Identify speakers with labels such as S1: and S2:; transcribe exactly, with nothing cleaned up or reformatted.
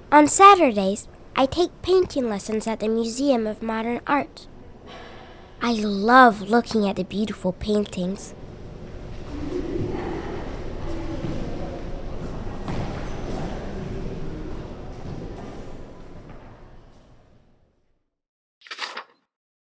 S1: On Saturdays, I take painting lessons at the Museum of Modern Art. I love looking at the beautiful paintings.